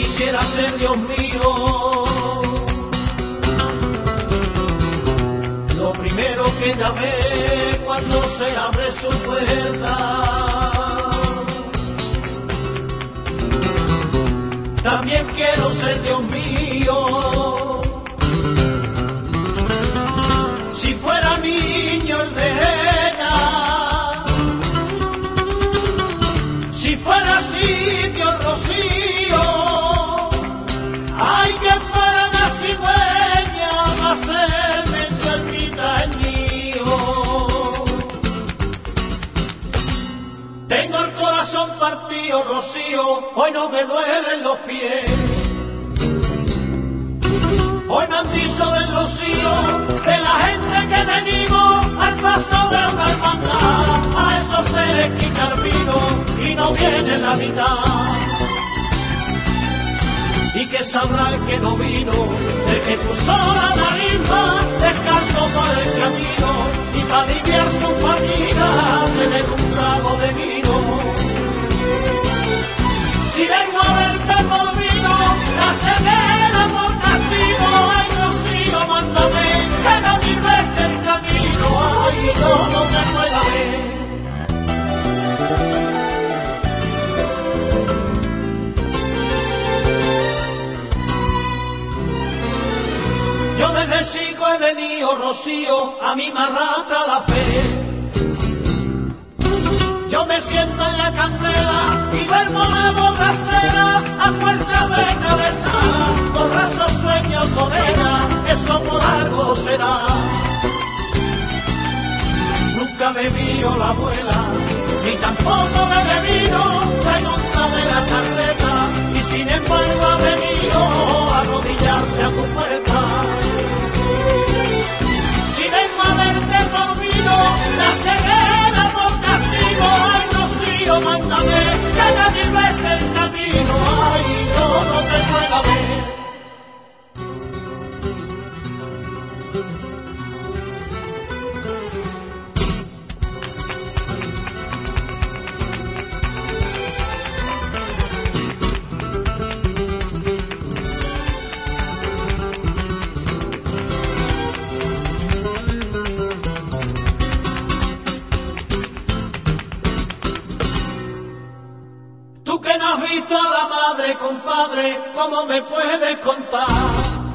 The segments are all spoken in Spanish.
quisiera ser Dios mío. Lo primero que ella ve cuando se abre su puerta. También quiero ser Dios mío. Si fuera niño el de ella, si fuera así Dios Rocío, ay que fuera una cigüeña a hacerme tu ermitaño. Tengo el corazón partido, Rocío, hoy no me duelen los pies. Hoy me han dicho del rocío, de la gente que venimos al paso de una hermandad. A esos seres quitar vino y no viene la mitad. Y que sabrá el que no vino, de que puso la marimba, descalzo por el camino, y para aliviar su fatiga se me da un trago de vino. Si vengo a verte por vino, la ceguera por castigo, ay Rocío, mándame, que no dirves el camino, ay no te pueda ver. Yo desde chico he venido, Rocío, a mí me arrastra la fe. Yo me siento en la candela y duermo la borracera a fuerza de cabeza. Borracho sueño con ella, eso por algo será. Nunca me vio la abuela, ni tampoco me vino, traigo una de la carreta y sin embargo ha venido a arrodillarse a tu puerta. Si vengo a verte por vino, la ceguera por castigo, ay Rocío, mándame, que nadie ves el camino, ay no te pueda ver. Tú que no has visto a la madre, compadre, ¿cómo me puedes contar?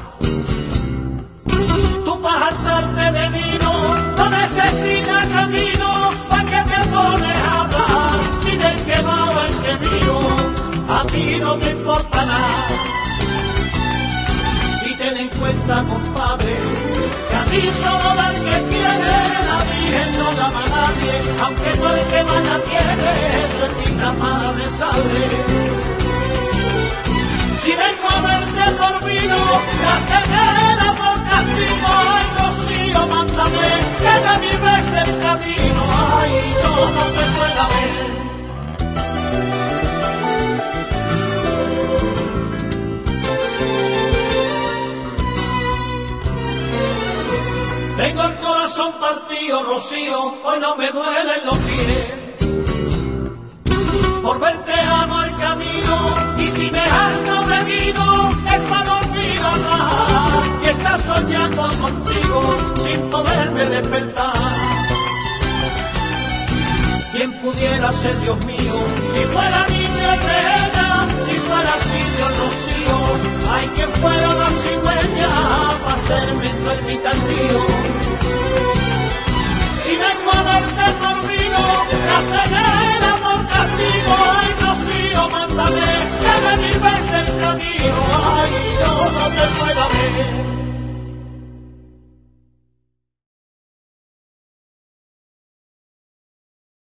Tú para hartarte de vino no necesitas camino, ¿pa' qué te pones a hablar? Si del que va o el que vino, a ti no te importa nada. Y ten en cuenta, compadre, que a mí solo da el que quiere, la Virgen no la ama a nadie, aunque todo el que más la tiene, eso es digna para besarle. Si vengo a verte por vino, la ceguera por castigo, ay Rocío, mándame, que nadie ves el camino, ay no te pueda ver. Tengo el corazón partido, Rocío, hoy no me duelen los pies. Por verte hago el camino, y si me harto de vino, es para dormir atrás y estar soñando contigo sin poderme despertar. ¿Quién pudiera ser Dios mío, si fuera niña de ella, si fuera así Dios Rocío? Ay, quien fuera una cigüeña para hacerme tu ermitaño.